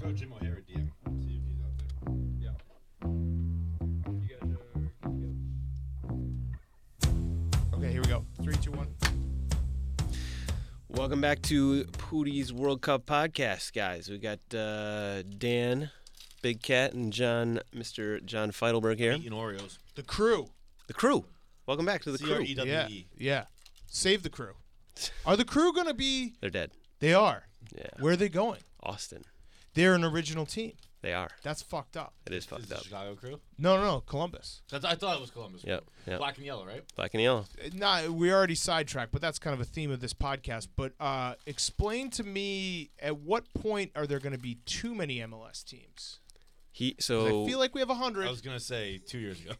Throw Jim O'Hara DM. See if he's out there. Yeah. You guys are good to go. Okay, here we go. 3, 2, 1. Welcome back to Pootie's World Cup podcast, guys. We got Dan, Big Cat, and Mr. John Feidelberg here. Eating Oreos. The crew. The crew. Welcome back to the crew. C-R-E-W-E. Yeah. Save the crew. Are the crew going to be... They're dead. They are. Yeah. Where are they going? Austin. They're an original team. They are. That's fucked up. It is Is fucked the up. Chicago crew? No, Columbus. I thought it was Columbus. Yep. Black and yellow, right? Black and yellow. Nah, we already sidetracked, but that's kind of a theme of this podcast. But explain to me, at what point are there going to be too many MLS teams? 'Cause I feel like we have 100. I was going to say 2 years ago.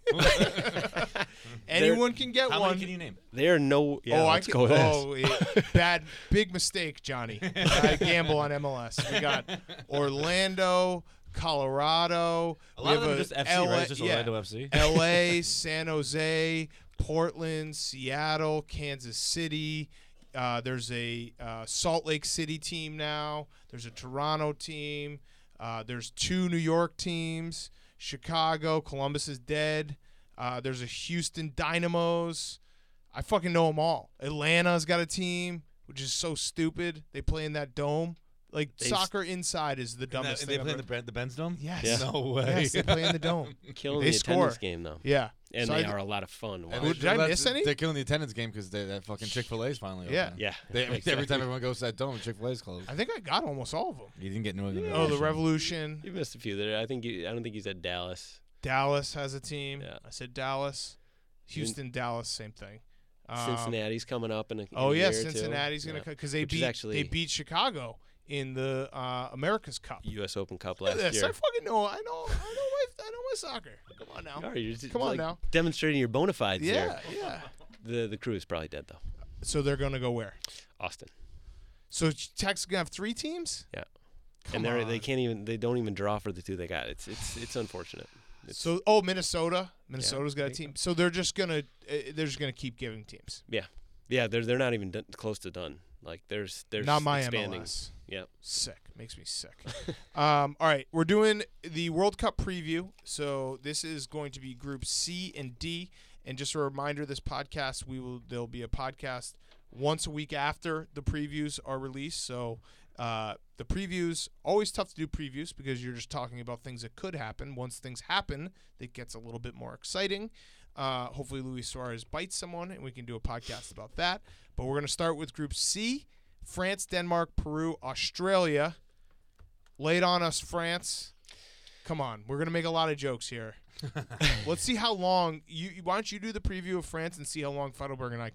Anyone can get How one. many can you name? they are no. Yeah, let's go with this. Bad, big mistake, Johnny. I gamble on MLS. We got Orlando, Colorado. A lot of them are just FC, LA, right? Just Orlando FC. LA, San Jose, Portland, Seattle, Kansas City. There's a Salt Lake City team now. There's a Toronto team. There's 2 New York teams. Chicago, Columbus is dead. There's a Houston Dynamos. I fucking know them all. Atlanta's got a team, which is so stupid. They play in that dome. Like, soccer inside is the dumbest And thing. they play I've in the Benz Dome? Yes. Yeah. No way. Yes, they play in the dome. Killing They the score. attendance game, though. Yeah. And So they I- are a lot of fun. And Wow. Did I miss any? They're killing the attendance game because that fucking Chick-fil-A's finally Yeah. open. Yeah. Every exactly. time everyone goes to that dome, Chick-fil-A's closed. I think I got almost all of them. You didn't get New England. Oh, the Revolution. You missed a few there. I don't think you said Dallas. Dallas has a team. Yeah. I said Dallas. Houston, Dallas, same thing. Cincinnati's coming up in a Oh in a yeah, year or two. Cincinnati's gonna Yeah. because they Which is beat actually- they beat Chicago in the America's Cup. U.S. Open Cup Look at last this. year. I fucking know. I know my soccer. Come on now. All right, you're just, Come on like, now. demonstrating your bona fides Yeah, there. yeah. The crew is probably dead though. So they're gonna go where? Austin. So Texas gonna have 3 teams? Yeah. Come And on. they don't even draw for the 2 they got. It's unfortunate. So Minnesota. Minnesota's got a team. So they're just gonna keep giving teams. Yeah, they're not even close to done. Like there's Not my expanding. MLS. Yep. Sick. Makes me sick. All right, we're doing the World Cup preview. So this is going to be Group C and D. And just a reminder, this podcast there'll be a podcast once a week after the previews are released. So the previews, always tough to do previews because you're just talking about things that could happen. Once things happen, it gets a little bit more exciting. Hopefully Luis Suarez bites someone and we can do a podcast about that. But we're going to start with Group C. France, Denmark, Peru, Australia. Lay it on us, France. Come on. We're going to make a lot of jokes here. Let's see how long why don't you do the preview of France and see how long Feidelberg and I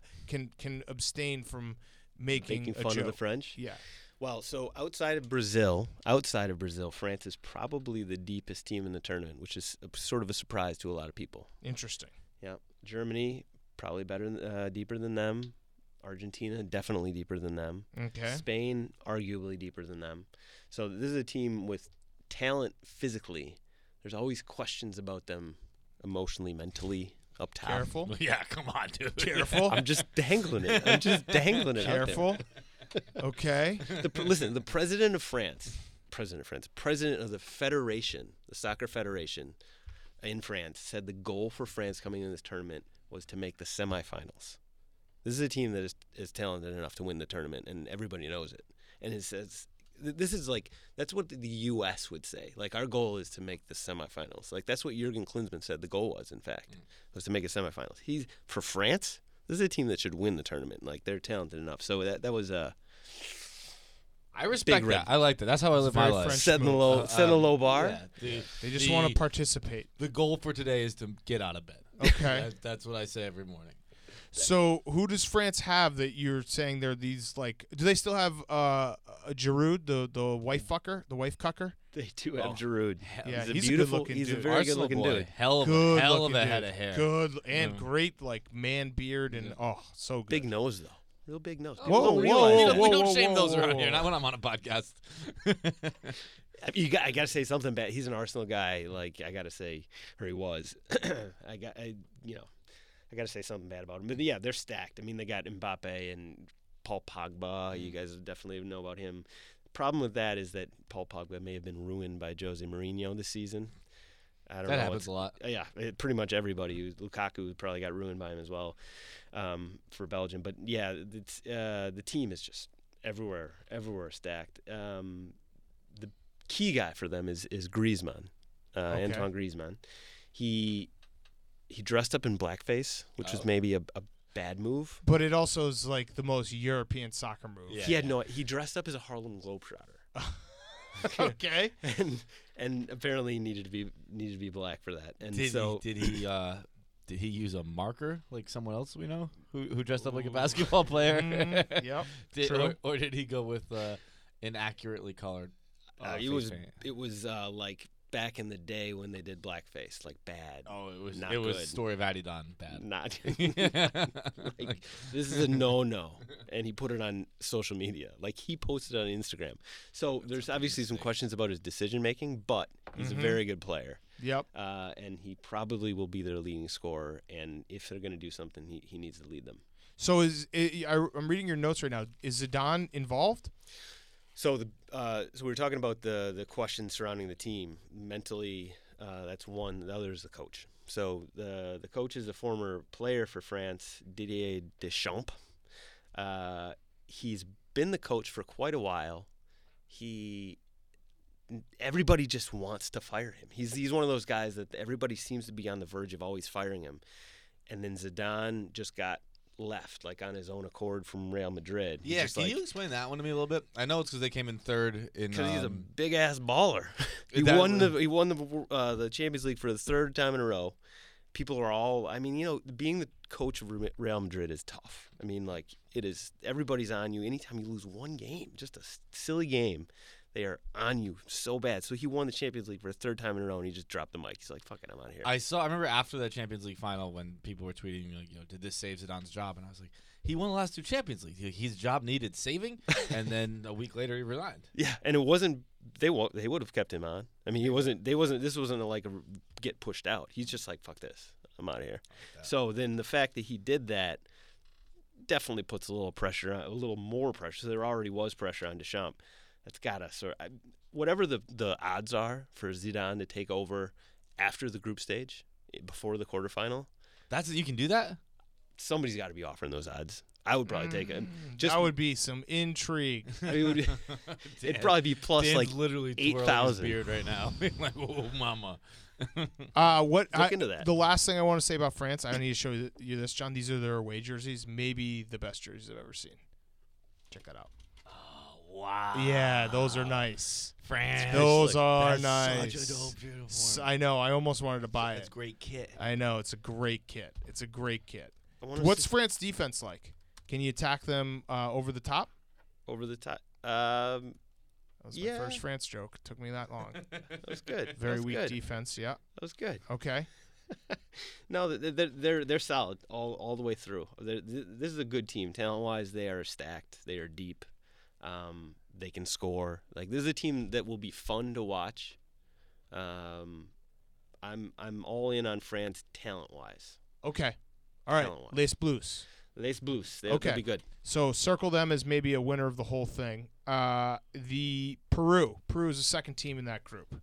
can abstain from making a fun joke. of the French. Yeah. Well, so outside of Brazil, France is probably the deepest team in the tournament, which is sort of a surprise to a lot of people. Interesting. Yeah. Germany probably deeper than them. Argentina definitely deeper than them. Okay. Spain arguably deeper than them. So this is a team with talent physically. There's always questions about them emotionally, mentally, up top. Careful. Yeah, come on, dude. Careful. I'm just dangling it. out there. Careful. Okay. Listen, the president of the federation, the soccer federation in France, said the goal for France coming in this tournament was to make the semifinals. This is a team that is talented enough to win the tournament, and everybody knows it. And it says this is like that's what the U.S. would say. Like our goal is to make the semifinals. Like that's what Jurgen Klinsmann said the goal was. In fact, was to make a semifinals. For France. This is a team that should win the tournament. Like they're talented enough. So that was a. I respect Big that. red. I like that. That's how I live my very life. French Setting the low bar. Yeah, They just want to participate. The goal for today is to get out of bed. Okay. That's what I say every morning. So who does France have that you're saying they're these like? Do they still have Giroud, the wife fucker, the wife cucker? They do have Giroud. Yeah, he's a he's a beautiful. good-looking He's a dude. very Arsenal good-looking boy. dude. Hell of Good a head of hair. Good and great like man beard and so good. Big nose though. Real big nose. Whoa, People don't whoa, realize whoa, that. We don't whoa, shame whoa, those whoa, around whoa. here. Not when I'm on a podcast. I got to say something bad. He's an Arsenal guy. Like I got to say, or he was. I got to say something bad about him. But yeah, they're stacked. I mean, they got Mbappe and Paul Pogba. You guys definitely know about him. problem with that is that Paul Pogba may have been ruined by Jose Mourinho this season. I don't know. That happens a lot. Yeah, pretty much everybody. Lukaku probably got ruined by him as well for Belgium. But yeah, the team is just everywhere stacked. The key guy for them is Griezmann, Antoine Griezmann. He dressed up in blackface, which was maybe a bad move. But it also is like the most European soccer move. Yeah. He dressed up as a Harlem Globetrotter. Okay. and apparently he needed to be black for that. And Did he use a marker like someone else we know who dressed up like a basketball player? Yep. True. Or did he go with inaccurately colored? it face paint? was like back in the day when they did blackface, like bad. Oh, it was not it was good. Story of Adidon bad. Not like, this is a no, and he put it on social media. Like he posted it on Instagram. So there's obviously some questions about his decision making, but he's a very good player. Yep. And he probably will be their leading scorer. And if they're going to do something, he needs to lead them. So I'm reading your notes right now. Is Zidane involved? So so we were talking about the questions surrounding the team. Mentally, that's one. The other is the coach. So the coach is a former player for France, Didier Deschamps. He's been the coach for quite a while. Everybody just wants to fire him. He's one of those guys that everybody seems to be on the verge of always firing him. And then Zidane just got left, like on his own accord from Real Madrid. Yeah, can you explain that one to me a little bit? I know it's because they came in third in. Because he's a big ass baller. He won the Champions League for the third time in a row. People are all. I mean, being the coach of Real Madrid is tough. I mean, like it is. Everybody's on you. Anytime you lose one game, just a silly game, they are on you so bad. So he won the Champions League for a third time in a row, and he just dropped the mic. He's like, "Fuck it, I'm out of here." I remember after the Champions League final when people were tweeting like, did this save Zidane's job? And I was like, he won the last two Champions League. His job needed saving, and then a week later he resigned. Yeah, and it wasn't. They would have kept him on. I mean, he wasn't. They wasn't. This wasn't like a get pushed out. He's just like, "Fuck this, I'm out of here." So then the fact that he did that definitely puts a little pressure on, a little more pressure. So there already was pressure on Deschamps. That's gotta whatever the odds are for Zidane to take over after the group stage, before the quarterfinal. You can do that. Somebody's got to be offering those odds. I would probably take it. That would be some intrigue. I mean, it'd probably be plus Dan's like literally 8,000. beard right now. Like, oh, mama. Look into that. The last thing I want to say about France, I need to show you this, John. These are their away jerseys. Maybe the best jerseys I've ever seen. Check that out. Wow. Yeah, those are nice. France. Those are That's nice. Such a dope uniform. I know. I almost wanted to buy That's it. great kit. I know. It's a great kit. It's a great kit. What's France defense like? Can you attack them over the top? over the top? That was my Yeah. first France joke. It took me that long. That was good. Very that was weak good. defense. Yeah. That was good. Okay. No, they're solid all the way through. This is a good team. Talent wise, they are stacked. They are deep. They can score. Like this is a team that will be fun to watch. I'm all in on France talent wise. Okay. All right. Talent-wise. Les Bleus. Les Bleus. They'll be good. So circle them as maybe a winner of the whole thing. The Peru. Peru is the second team in that group.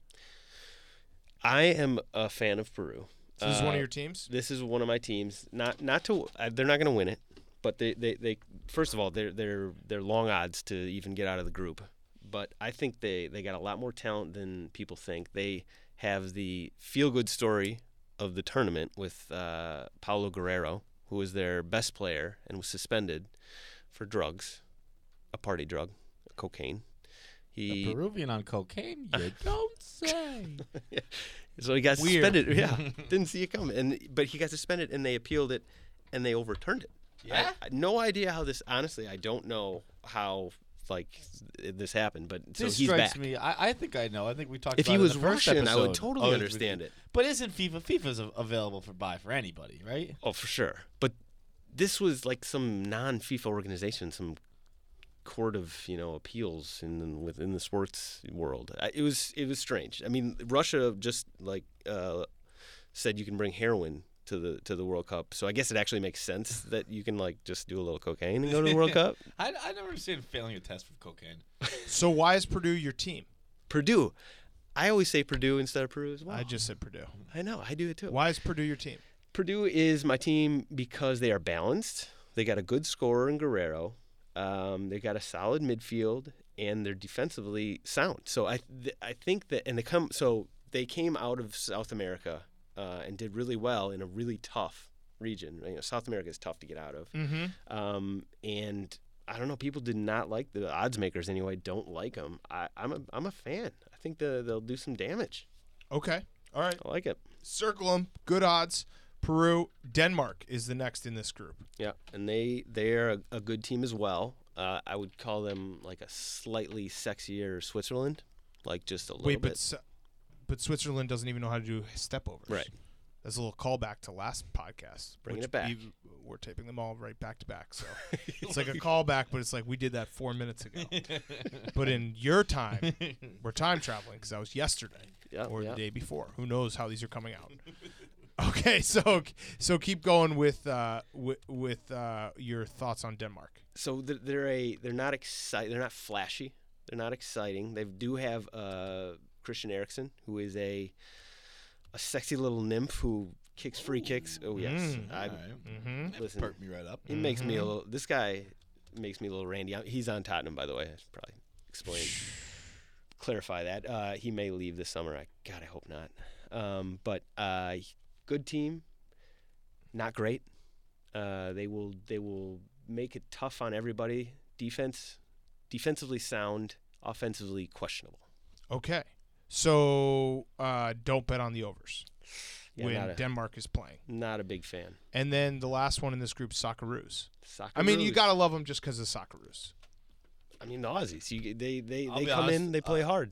I am a fan of Peru. So this is one of your teams? This is one of my teams. Not to. They're not going to win it, but they first of all they're long odds to even get out of the group. But I think they got a lot more talent than people think. They have the feel good story of the tournament with Paulo Guerrero, who was their best player and was suspended for drugs, a party drug, cocaine. A Peruvian on cocaine? You don't say. Yeah. So he got Weird. suspended. Yeah, didn't see it coming. But he got suspended, and they appealed it, and they overturned it. Yeah? I no idea how this. Honestly, I don't know how this happened. But so This he's strikes back. me. I think I know. I think we talked If about he it in was the first Russian, I would episode. totally Oh, understand it. But isn't FIFA's available for buy for anybody, right? Oh, for sure. But this was like some non-FIFA organization, some court of appeals within the sports world. It was strange. I mean, Russia just said you can bring heroin to the World Cup. So I guess it actually makes sense that you can like just do a little cocaine and go to the World Cup. I never understand failing a test for cocaine. So why is Purdue your team? Purdue. I always say Purdue instead of Peru as well. I just said Purdue. I know. I do it too. Why is Purdue your team? Purdue is my team because they are balanced. They got a good scorer in Guerrero. They got a solid midfield, and they're defensively sound. So I think that, and they came out of South America and did really well in a really tough region. You know, South America is tough to get out of. Mm-hmm. And I don't know. People did not like the odds makers anyway. Don't like them. I'm a fan. I think they'll do some damage. Okay. All right. I like it. Circle them. Good odds. Peru. Denmark is the next in this group. Yeah, and they're a good team as well. I would call them like a slightly sexier Switzerland, like just a little bit. But Switzerland doesn't even know how to do step overs. Right. That's a little callback to last podcast. Bringing it back. We're taping them all right back to back. So it's like a callback, but it's like we did that 4 minutes ago. But in your time, we're time traveling because that was yesterday or the day before. Who knows how these are coming out? Okay, so keep going with your thoughts on Denmark. So they're not exciting. They're not flashy. They're not exciting. They do have Christian Eriksen, who is a sexy little nymph who kicks free kicks. Oh yes, listen. Perked me right up. He makes me a little. This guy makes me a little randy. He's on Tottenham, by the way. I should probably clarify that. He may leave this summer. God, I hope not. But good team, not great. They will make it tough on everybody. Defensively sound, offensively questionable. Okay. So don't bet on the overs Yeah, when Denmark is playing. Not a big fan. And then the last one in this group, Socceroos. Socceroos. I mean, you got to love them just because of Socceroos. I mean, the Aussies. They I'll be come honest, in, they play hard.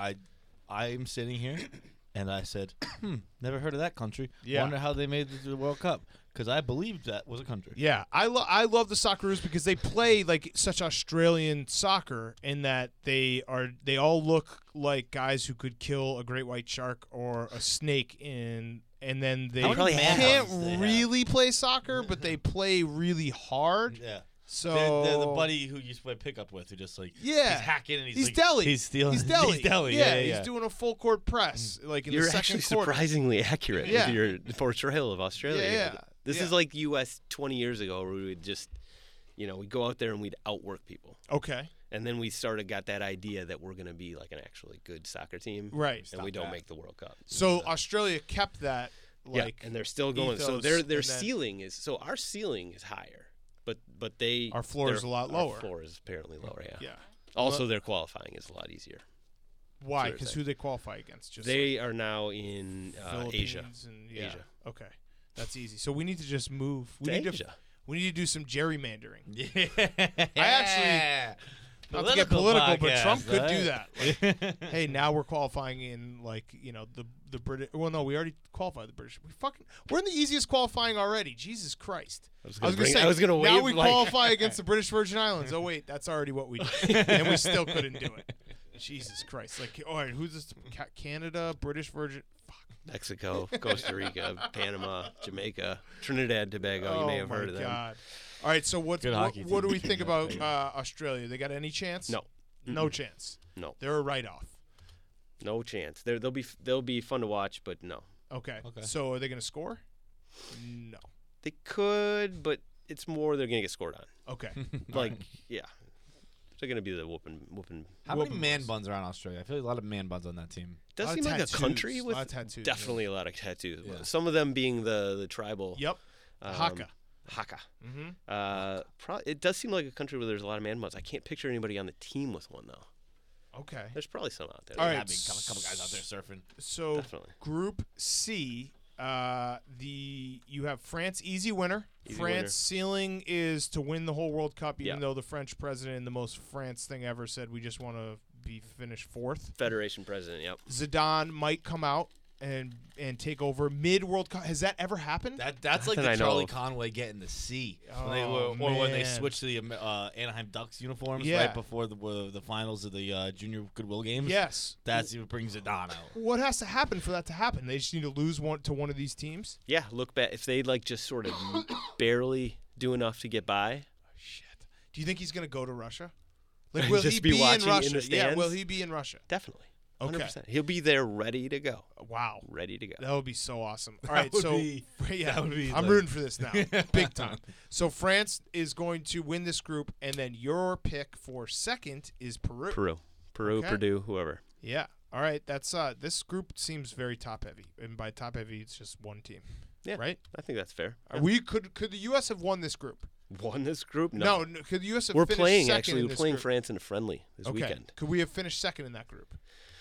I'm sitting here, and I said, never heard of that country. Yeah. Wonder how they made it to the World Cup. Because I believed that was a country. Yeah, I love the Socceroos because they play like such Australian soccer in that they all look like guys who could kill a great white shark or a snake and then they How many can't man-hugs they have? really play soccer, but they play really hard. Yeah. So They're the buddy who you used to play pickup with, who just like Yeah. he's hacking and he's like, deli. he's stealing, He's deli. he's deli. Yeah, Yeah, he's doing a full court press like in You're the actually second quarter. surprisingly accurate Yeah. with your portrayal of Australia. Yeah. This is like U.S. 20 years ago where we would just, we'd go out there and we'd outwork people. Okay, And then we got that idea that we're going to be like an actually good soccer team. right. And we don't that. make the World Cup. So Australia kept that like and they're still going. So ethos, their and then- ceiling is our ceiling is higher, but Our floor is a lot lower. Our floor is apparently lower. Yeah. yeah. Also, their qualifying is a lot easier. Why? Sure, Because so- who they qualify against? Just They are now in Philippines Asia. and Asia. Okay, that's easy. So we need to just move. We To need Asia. we need to do some gerrymandering. Yeah. I actually- Not to get political, but Trump could do that. Like, hey, now we're qualifying in the British. Well, no, we already qualified the British. We're in the easiest qualifying already. Jesus Christ! I was I was going gonna to say say. now wave we like, qualify against the British Virgin Islands. Oh wait, that's already what we did, and we still couldn't do it. Jesus Christ! Like, all right, who's this? Canada, British Virgin. Mexico, Costa Rica, Panama, Jamaica, Trinidad, Tobago. You may have heard of them. God. All right, so what Good hockey do team. we think about Australia? They got any chance? No. No chance. No. They're a write-off. No chance. They'll be fun to watch, but no. Okay. Okay. So are they going to score? No. They could, but it's more they're going to get scored on. Okay. Like, yeah. They're going to be the whooping. How many Whooping man boys. buns are on Australia? I feel like a lot of man buns on that team. Does Lot seem of like a tattoos. country with Lot of tattoos, definitely a lot of tattoos. Yeah. Some of them being the tribal. Yep. Haka. Haka. Mm-hmm. It does seem like a country where there's a lot of man buns. I can't picture anybody on the team with one though. Okay. There's probably some out there. All There right. gotta be a couple guys out there surfing. So Definitely. Group C, you have France, easy winner. Easy France winner. ceiling is to win the whole World Cup, even Yeah. though the French president in the most France thing ever said we just want to be finished fourth. Federation president. Yep. Zidane might come out and take over mid World Cup? Has that ever happened? That's like Nothing the I know Charlie of. Conway getting the C, when they Oh, or when they man. switched to the Anaheim Ducks uniforms Yeah. right before the finals of the Junior Goodwill games. Yes. That's what brings it on out. What has to happen for that to happen? They just need to lose one of these teams. Yeah, look back. If they like just sort of barely do enough to get by, Shit. Do you think he's gonna go to Russia? Like, And will just he be be in watching in Russia? the Yeah. Will stands? he be in Russia? definitely. Okay. 100%. He'll be there ready to go. Wow. Ready to go. That would be so awesome. All That right, would so be- yeah, that would be I'm like- rooting for this now, big time. So France is going to win this group, and then your pick for second is Peru. Peru, Okay. Purdue, whoever. Yeah. All right. That's this group seems very top heavy, and by top heavy, it's just one team. Yeah. Right. I think that's fair. We could the U.S. have won this group? Won this group? No. Could the U.S. have We're finished playing, second actually. in We're this playing group? France in a friendly this Okay. weekend. Could we have finished second in that group?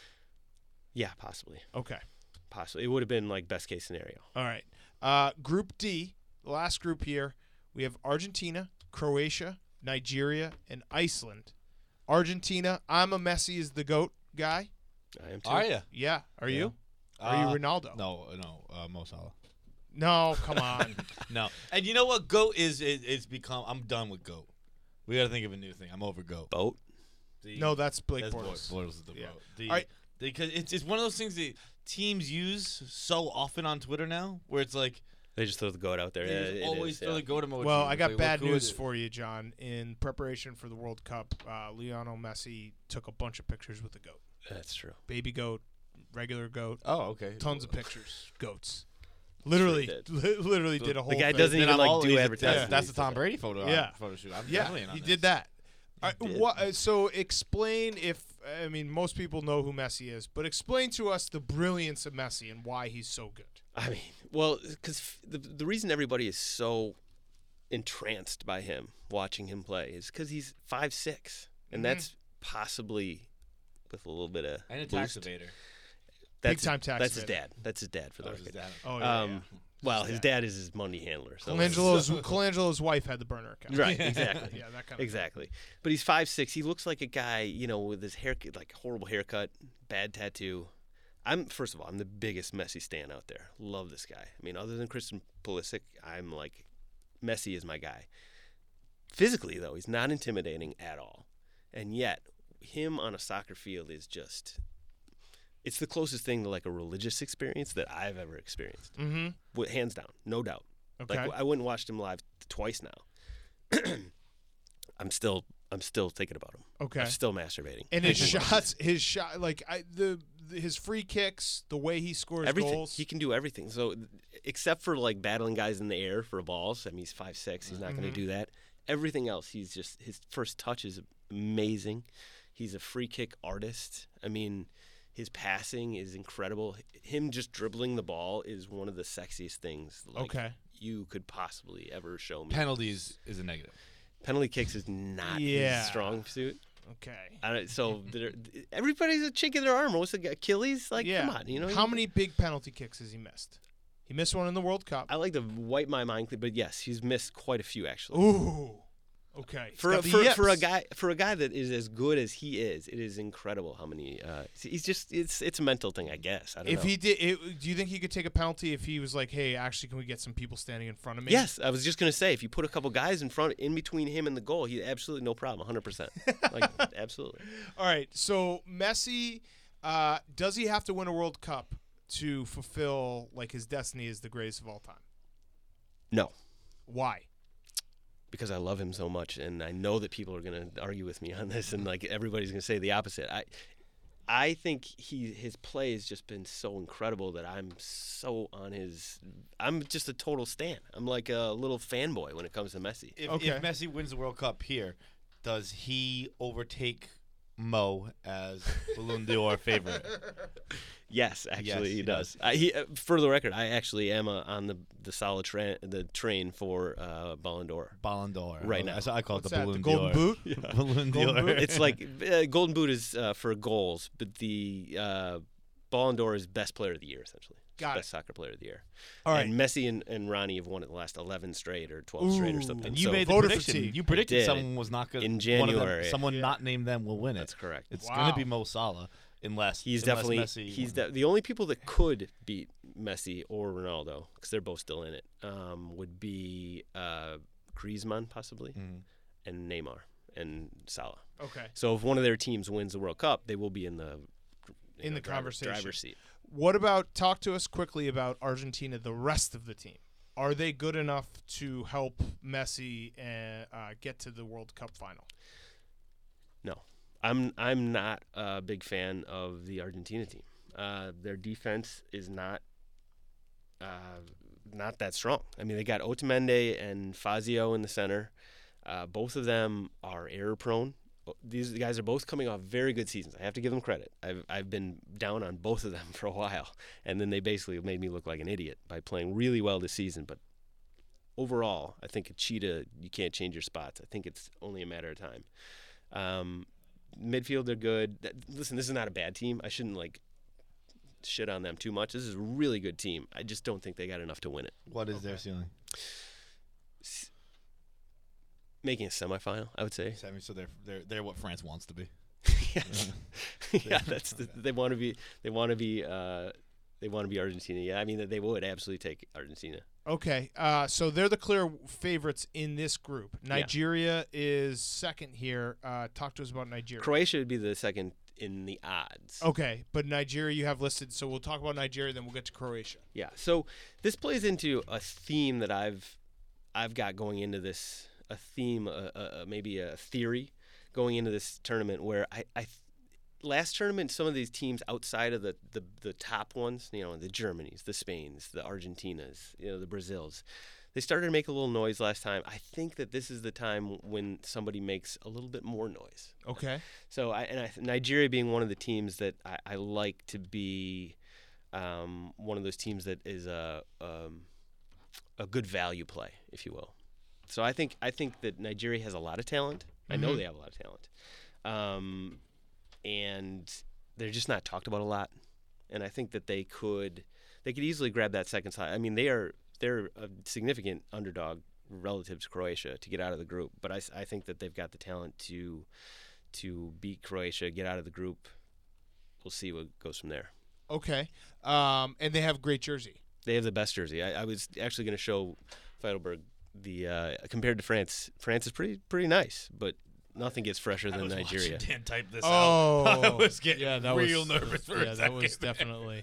Yeah, possibly. Okay. Possibly. It would have been like best case scenario. All right. Group D, the last group here, we have Argentina, Croatia, Nigeria, and Iceland. Argentina, I'm a Messi is the GOAT guy. I am too. Are you? Yeah. Are Yeah. you? Are you Ronaldo? No, Mo Salah. No, come on. No, and you know what? GOAT is become. I'm done with GOAT. We got to think of a new thing. I'm over GOAT. Boat? No, that's Blake That's Bortles. Bortles is the Yeah. GOAT. All right. Because it's one of those things that teams use so often on Twitter now, where it's like They just throw the goat out there. they Yeah, just it always is, throw yeah. the GOAT emoji. Well, I It's got like, bad look who news it- for you, John. In preparation for the World Cup, Lionel Messi took a bunch of pictures with the GOAT. That's true. Baby GOAT, regular GOAT, Oh, okay. tons of pictures. Goats. Literally, Sure did. literally did a whole The guy thing. doesn't Then even I'm like all- do he's- advertising. That's the Tom Brady photo. Yeah. Photo shoot. I'm Yeah, definitely in on he this. did that. did. So explain most people know who Messi is, but explain to us the brilliance of Messi and why he's so good. I mean, well, because the reason everybody is so entranced by him, watching him play, is because he's 5'6", and that's possibly with a little bit of And a tax boost. evader. That's Big-time tax That's his evader. dad. That's his dad for the That was his record. dad. Oh yeah, Well, his dad is his money handler. So Colangelo's wife had the burner account. right, exactly. Yeah, that kind of Exactly. But he's 5'6". He looks like a guy, with his hair, like horrible haircut, bad tattoo. First of all, I'm the biggest Messi stan out there. Love this guy. I mean, other than Christian Pulisic, I'm like, Messi is my guy. Physically, though, he's not intimidating at all. And yet, him on a soccer field is just, it's the closest thing to like a religious experience that I've ever experienced. Mm-hmm. Hands down, no doubt. Okay. Like I went and watched him live twice now. I'm still thinking about him. Okay. I'm still masturbating. And his shot, like his free kicks, the way he scores Everything. goals. He can do everything. So except for like battling guys in the air for balls, I mean he's 5'6", he's not going to do that. Everything else, he's just, his first touch is amazing. He's a free kick artist. I mean, his passing is incredible. Him just dribbling the ball is one of the sexiest things you could possibly ever show me. Penalties is a negative. Penalty kicks is not Yeah. his strong suit. Okay. So everybody's a chink in their armor. What's the Achilles? Like, Yeah. come on, How many big penalty kicks has he missed? He missed one in the World Cup. I like to wipe my mind clean, but yes, he's missed quite a few actually. Ooh. Okay. He's For got the a yips. guy that is as good as he is, it is incredible how many. He's just it's a mental thing, I guess. I don't If know. he did, do you think he could take a penalty if he was like, "Hey, actually, can we get some people standing in front of me?" Yes, I was just gonna say if you put a couple guys in between him and the goal, he absolutely no problem, 100%. Like absolutely. All right. So Messi, does he have to win a World Cup to fulfill like his destiny as the greatest of all time? No, Why? because I love him so much, and I know that people are gonna argue with me on this, and like everybody's gonna say the opposite. I think his play has just been so incredible that I'm so on his. I'm just a total stan. I'm like a little fanboy when it comes to Messi. If Okay. Messi wins the World Cup here, does he overtake Mo as Ballon d'Or favorite? Yes, actually, Yes, he he does. For the record, I actually am on the solid train for Ballon d'Or. Ballon d'Or. Right now. I call it What's the that? Balloon The Golden d'Or. Boot? Balloon Golden d'Or. Boot? It's like Golden Boot is for goals, but the Ballon d'Or is best player of the year essentially. Got best soccer player of the year. All right. And Messi and Ronnie have won it the last 11 straight or 12 straight or Ooh. something. And you So made the voter prediction. fatigue. You predicted did. someone was not good In one of them- January. someone Yeah. not named them will win it. that's correct. It's Wow. going to be Mo Salah unless He's unless definitely Messi the only people that could beat Messi or Ronaldo, because they're both still in it, would be Griezmann possibly, Mhm. and Neymar and Salah. Okay. So if one of their teams wins the World Cup, they will be in the conversation. driver's seat. What about, talk to us quickly about Argentina, the rest of the team. Are they good enough to help Messi get to the World Cup final? No, I'm not a big fan of the Argentina team. Their defense is not that strong. I mean, they got Otamendi and Fazio in the center. Both of them are error prone. These guys are both coming off very good seasons. I have to give them credit. I've been down on both of them for a while, and then they basically made me look like an idiot by playing really well this season. But overall, I think a cheetah, you can't change your spots. I think it's only a matter of time. Midfield, they're good. Listen, this is not a bad team. I shouldn't shit on them too much. This is a really good team. I just don't think they got enough to win it. What is their ceiling? Making a semifinal, I would say. So they're what France wants to be. Yes. Yeah, they want to be Argentina. Yeah, I mean they would absolutely take Argentina. Okay, so they're the clear favorites in this group. Nigeria is second here. Talk to us about Nigeria. Croatia would be the second in the odds. Okay, but Nigeria you have listed, so we'll talk about Nigeria, then we'll get to Croatia. Yeah. So this plays into a theme that I've got going into this. A theme, maybe a theory going into this tournament where last tournament, some of these teams outside of the top ones, the Germanys, the Spains, the Argentinas, the Brazils, they started to make a little noise last time. I think that this is the time when somebody makes a little bit more noise. Okay. So Nigeria being one of the teams that I like to be one of those teams that is a good value play, if you will. So I think that Nigeria has a lot of talent. I know they have a lot of talent, and they're just not talked about a lot. And I think that they could easily grab that second spot. I mean, they're a significant underdog relative to Croatia to get out of the group. But I think that they've got the talent to beat Croatia, get out of the group. We'll see what goes from there. Okay. And they have a great jersey. They have the best jersey. I was actually going to show Feidelberg compared to France. France is pretty nice, but nothing gets fresher than Nigeria. Dan type this Oh. out. I was getting that real was, nervous for a that second. was definitely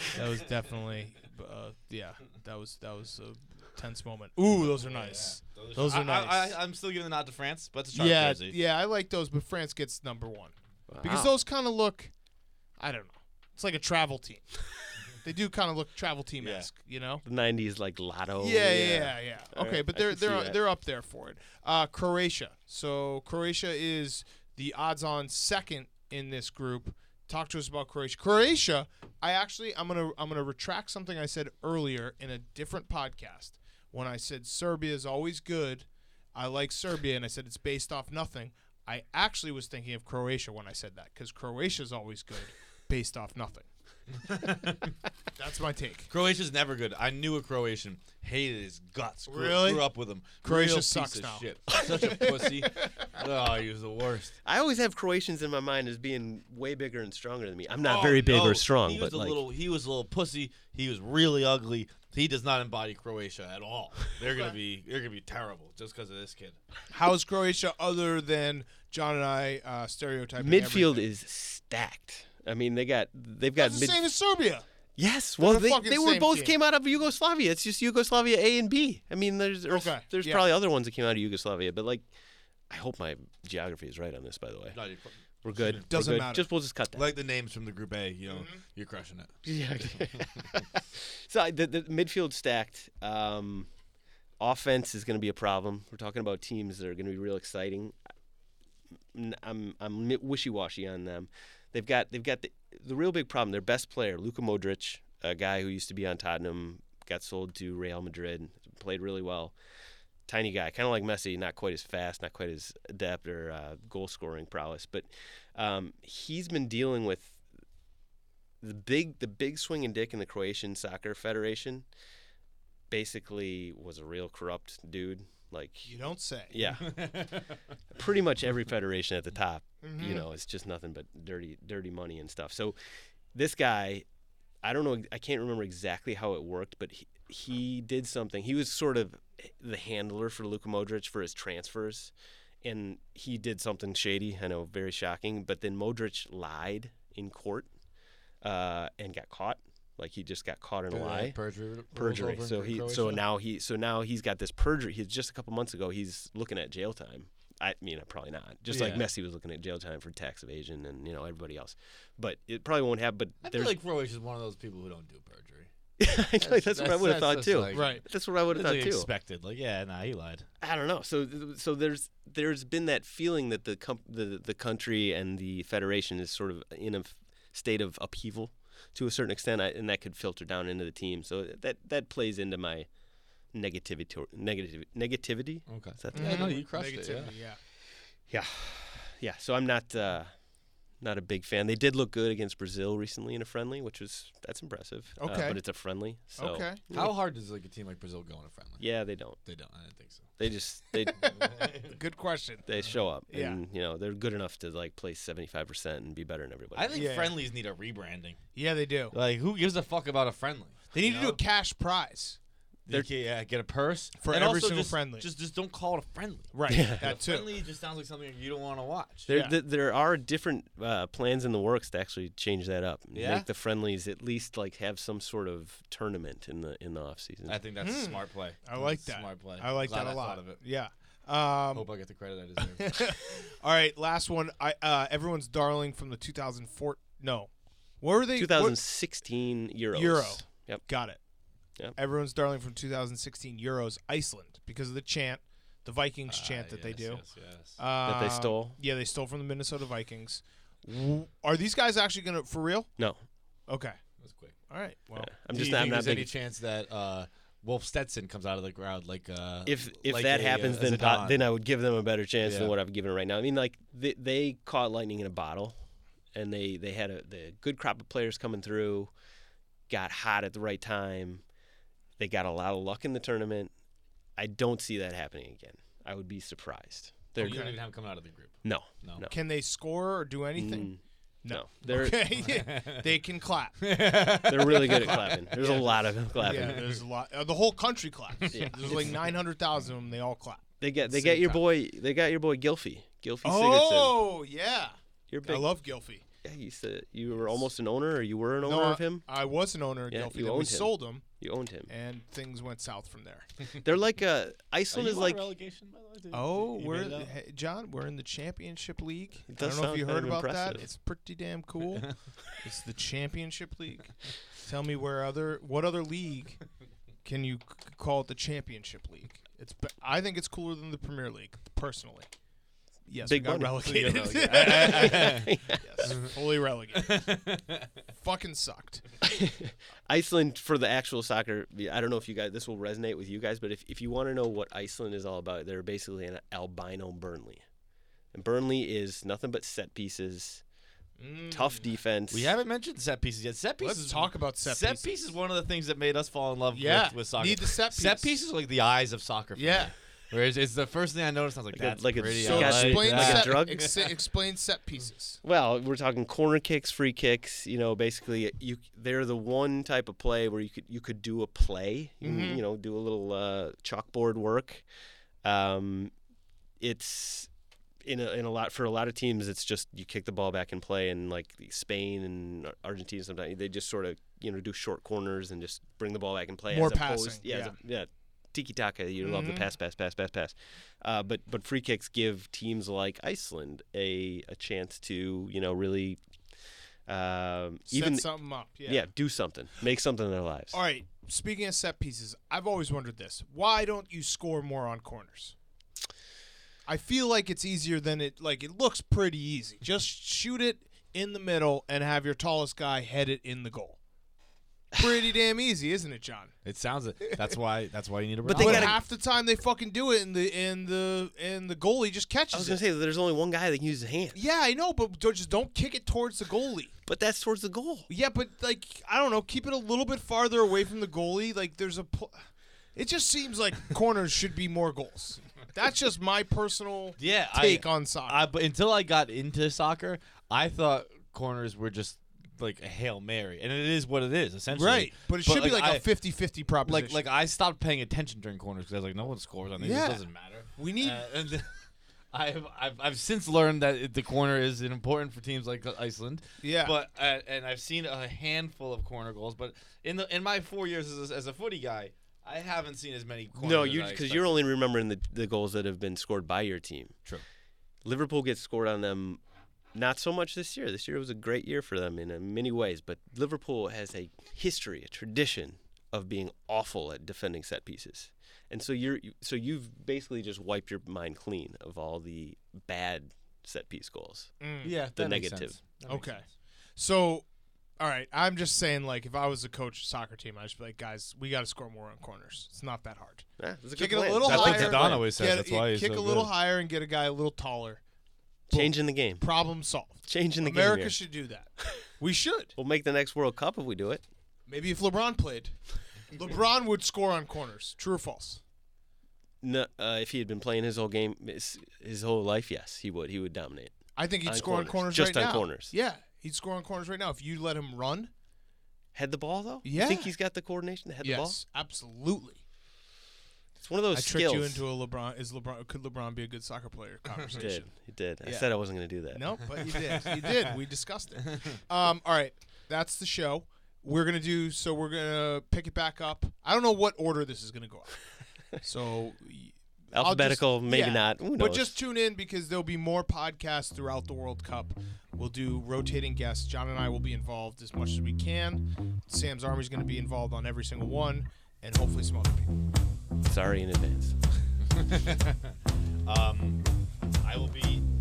that was a tense moment. Ooh, those are nice. Those are nice. I'm still giving the nod to France, but it's a sharp jersey. Yeah, I like those, but France gets number one because Wow. those kind of look, I don't know, it's like a travel team. They do kind of look travel team-esque, The 90s like Lotto. Yeah. All Okay, right, but I can see that. they're up there for it. Croatia. So Croatia is the odds-on second in this group. Talk to us about Croatia. Croatia. I'm gonna retract something I said earlier in a different podcast when I said Serbia is always good. I like Serbia, and I said it's based off nothing. I actually was thinking of Croatia when I said that because Croatia is always good, based off nothing. That's my take. Croatia's never good. I knew a Croatian. Hated his guts. Really? Grew up with him. Croatia Real sucks piece of now. Shit. Such a pussy. Oh, he was the worst. I always have Croatians in my mind as being way bigger and stronger than me. I'm not very big or strong, he was but he was a little pussy. He was really ugly. He does not embody Croatia at all. They're gonna be terrible just because of this kid. How's Croatia other than John and I stereotyping? midfield everything? is stacked. I mean, they've got That's the same as Serbia. Yes, They're well, the they fucking were same both team. came out of Yugoslavia. It's just Yugoslavia A and B. I mean, there's Okay, yeah. probably other ones that came out of Yugoslavia, but I hope my geography is right on this. By the way, No, we're good. Doesn't We're good. matter. We'll just cut that. like the names from the Group A. You're crushing it. Yeah. So the midfield stacked. Offense is going to be a problem. We're talking about teams that are going to be real exciting. I'm wishy-washy on them. They've got the real big problem. Their best player, Luka Modric, a guy who used to be on Tottenham, got sold to Real Madrid, played really well. Tiny guy, kind of like Messi, not quite as fast, not quite as adept or goal-scoring prowess, but he's been dealing with the big swinging dick in the Croatian Soccer Federation basically was a real corrupt dude. Like, You don't say. yeah, pretty much every federation at the top, Mhm. you know, it's just nothing but dirty money and stuff. So this guy, I don't know, I can't remember exactly how it worked, but he did something. He was sort of the handler for Luka Modric for his transfers, and he did something shady. I know, very shocking. But then Modric lied in court and got caught. Like, he just got caught in a lie. Perjury. So now he's got this perjury. He's just a couple months ago. He's looking at jail time. I mean, probably not. Just like Yeah. Messi was looking at jail time for tax evasion, and everybody else. But it probably won't happen. But I feel there's like Croatia is one of those people who don't do perjury. I feel like that's what I would have thought just too. like- Right. That's what I would have thought It's too. expected. Like, yeah, nah, he lied. I don't know. So there's been that feeling that the country and the federation is sort of in a state of upheaval to a certain extent, and that could filter down into the team. So that plays into my negativity. Okay. Is that Yeah, no, you crushed it. Yeah. Yeah. Yeah. So I'm not a big fan. They did look good against Brazil recently in a friendly, that's impressive. Okay. But it's a friendly. So, Okay. How hard does like a team like Brazil go in a friendly? Yeah, they don't. They don't. I didn't think so. They just Good question. they show up, Yeah. and they're good enough to like play 75% and be better than everybody. I think Yeah. friendlies need a rebranding. Yeah, they do. Like, who gives a fuck about a friendly? They need You to do a know? cash prize. Get a purse For and every also single just, friendly. Just don't call it a friendly. Right. Yeah. That too. Friendly just sounds like something you don't want to watch. There are different plans in the works to actually change that up. And Yeah? make the friendlies at least like have some sort of tournament in the off season. I think that's a smart play. I like That's a that. Smart play. I like Glad that a I lot. thought of it. Yeah. Hope I get the credit I deserve. All right, last one. Everyone's darling from the 2004. No, what were they? 2016 Euros. Euro. Yep. Got it. Yep. Everyone's darling from 2016 Euros, Iceland, because of the chant, the Vikings chant that they do. Yes. That they stole? Yeah, they stole from the Minnesota Vikings. Are these guys actually gonna for real? No. Okay. That's quick. All right. Well, I'm Do just you not. think I'm not there's any big. chance that Wolf Stetson comes out of the crowd like If like that a, happens, a Zidane? then I would give them a better chance than Yeah. what I've given it right now. I mean, like they caught lightning in a bottle, and they had the good crop of players coming through, got hot at the right time. They got a lot of luck in the tournament. I don't see that happening again. I would be surprised. You don't even have him coming out of the group. No. can they score or do anything? No. They're Okay. They can clap. they're really good at clapping. There's a lot of clapping. Yeah, there's a lot. The whole country claps. Yeah. There's like 900,000 of them. They all clap. They got Same your time. boy. They got your boy Gylfi. Gylfi Sigurdsson. Oh yeah, You're big. I love Gylfi. Yeah, you were almost an owner, or you were an owner No, of him. I was an owner of Yeah, Gylfi. you Then we owned him. sold him, You owned him. and things went south from there. They're like Iceland is like. relegation, by the way? Oh, You we're made it out? hey, John. We're in the championship league. I does don't know if sound you kind heard of about that. impressive. It's pretty damn cool. It's the championship league. Tell me what other league can you call it the championship league? I think it's cooler than the Premier League, personally. Yes, Big we got money. relegated. relegated. Yes, fully relegated. Fucking sucked. Iceland for the actual soccer. I don't know if you guys this will resonate with you guys, but if you want to know what Iceland is all about, they're basically an albino Burnley, and Burnley is nothing but set pieces, tough defense. We haven't mentioned set pieces yet. Set pieces. Let's talk about set pieces. Piece is one of the things that made us fall in love Yeah, with soccer. need the set Set piece. pieces are like the eyes of soccer. For Yeah. me. Whereas it's the first thing I noticed. I was like, Like a- that's like a- pretty. So I got like explain that. like a set, drug? explain set pieces. Well, we're talking corner kicks, free kicks. Basically, they're the one type of play where you could do a play. Mhm. Do a little chalkboard work. It's in a lot for a lot of teams. It's just you kick the ball back and play. And like Spain and Argentina, sometimes they just sort of do short corners and just bring the ball back and play. More as opposed, passing, yeah. Tiki taka, you love the pass. But free kicks give teams like Iceland a chance to really Set something up. Yeah. do something, make something in their lives. All right. Speaking of set pieces, I've always wondered this: why don't you score more on corners? I feel like it's easier than it looks pretty easy. Just shoot it in the middle and have your tallest guy head it in the goal. pretty damn easy, isn't it, John? It sounds it. That's why you need a. But they But gotta- half the time they fucking do it, and the goalie just I was catches gonna it. say there's only one guy that can use his hand, Yeah, I know, but just don't kick it towards the goalie. but that's towards the goal. Yeah, but like I don't know, keep it a little bit farther away from the goalie. Like there's a, it just seems like corners should be more goals. That's just my personal take on soccer. But until I got into soccer, I thought corners were just like a Hail Mary, and it is what it is essentially. Right, but it should be like I- a 50-50 proposition. Like I stopped paying attention during corners because I was like, no one scores on these. Yeah. It doesn't matter. we need. And I've since learned that the corner is important for teams like Iceland. Yeah. But and I've seen a handful of corner goals, but in my 4 years as a footy guy, I haven't seen as many corners. No, as you I because you're expected. only remembering the goals that have been scored by your team. True. Liverpool gets scored on them, not so much this year. This year was a great year for them in many ways, but Liverpool has a history, a tradition of being awful at defending set pieces. And so you've basically just wiped your mind clean of all the bad set piece goals. Yeah, the that makes negative. sense. That makes Okay. sense. So, all right, I'm just saying, like, if I was a coach of a soccer team, I'd just be like, guys, we got to score more on corners. It's not that hard. Yeah, that's a Kick good it a plan. little That's higher. what Zidane always says. Get- That's why he's kick so a little good. higher and get a guy a little taller. Changing the game. Problem solved. Changing the game America here. should do that. We should. We'll make the next World Cup if we do it. Maybe if LeBron played, LeBron would score on corners. True or false? No, if he had been playing his whole game, his whole life, yes, he would. He would dominate. I think he'd On score on corners. corners Just right on now. corners. Yeah, he'd score on corners right now if you let him run. Head the ball though. Yeah. You think he's got the coordination to head the ball? Yes, absolutely. It's one of those I skills. tricked you into a LeBron. Could LeBron be a good soccer player He conversation? did. He did. I Yeah. said I wasn't going to do that. No, but you did. You did. We discussed it. All right, that's the show. We're gonna pick it back up. I don't know what order this is gonna go out. So I'll Alphabetical, just- maybe yeah, not. Who knows? But just tune in because there'll be more podcasts throughout the World Cup. We'll do rotating guests. John and I will be involved as much as we can. Sam's Army's going to be involved on every single one, and hopefully some other people. Sorry in advance. I will be